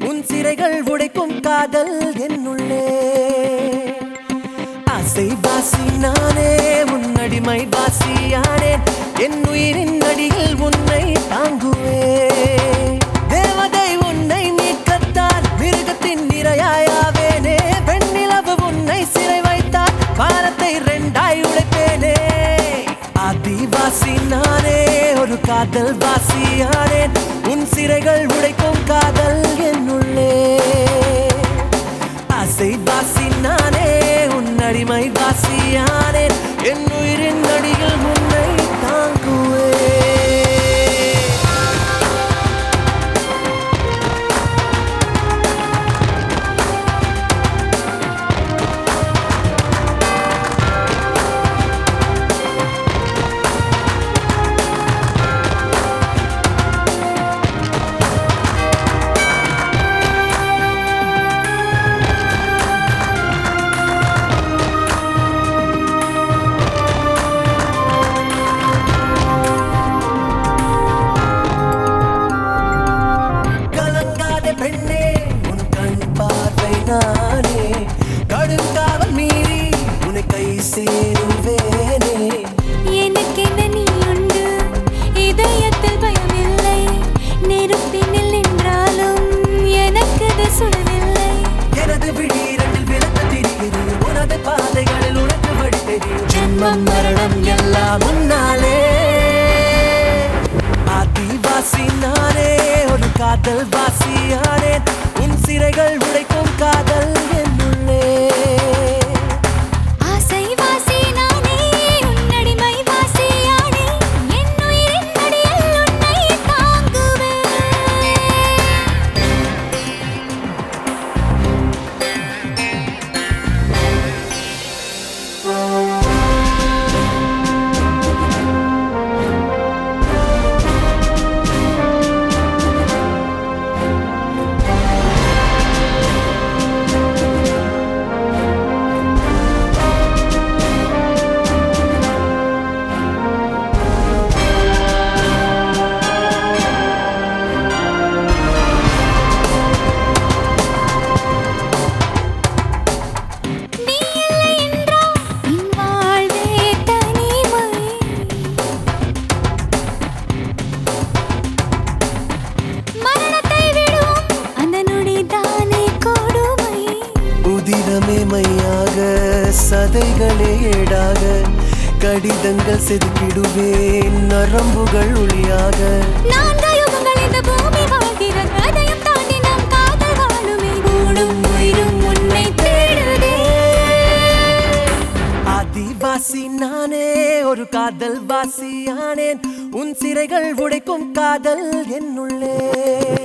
உன் சிறைகள் உடைக்கும் காதல் என்னுள்ளே. ஆசை வாசி நானே உன் அடிமை வாசியானேன். என் உயிரின் அடியில் உன்னை தாங்குவேன். தேவதை உன்னை மீட்கத்தான் மிருகத்தின் இரையாயாவேனே. பெண்ணிலவு உன்னை சிறை வைத்தால் வானத்தை ரெண்டாய் உடைப்பேனே. ஆதிவாசி நானே ஒரு காதல் வாசியானேன். உன் சிறைகள் உடைக்கும் காதல் என்னுள்ளே. ஆசை வாசி நானே உன் அடிமை வாசியானேன். என் உயிரின் அடியில் உன்னை தாங்குவேன். பெண்ணே உன் கண் பார்வை நானே. கடுங்காவல் மீறி உன்னை கை சேருவேனே. எனக்கென நீ உண்டு, இதயத்தில் பயமில்லை. நெருப்பினில் நின்றாலும் எனக்கு அது சுடவில்லை. எனது விழிரண்டில் விளக்கு தெரிகிறது. உனது பாதைகளில் உனக்கு வழி தெரியும். ஜென்மம் மரணம் எல்லாம் முன்னாலே. ஆதிவாசி நானே ஒரு காதல் வாசியானேன். உன் சிறைகள் உடைக்கும் காதல் என்னுள்ளே. ஆசை வாசி நானே உன் அடிமை வாசியானேன். என் உயிரின் அடியில் உன்னை தாங்குவேன். உதிரமே மையாக சதைகளே ஏடாக கடிதங்கள் செதுக்கிடுவேன் நரம்புகள் ஒளியாக. ஆதிவாசி நானே ஒரு காதல் வாசியானேன். உன் சிறைகள் உடைக்கும் காதல் என்னுள்ளே.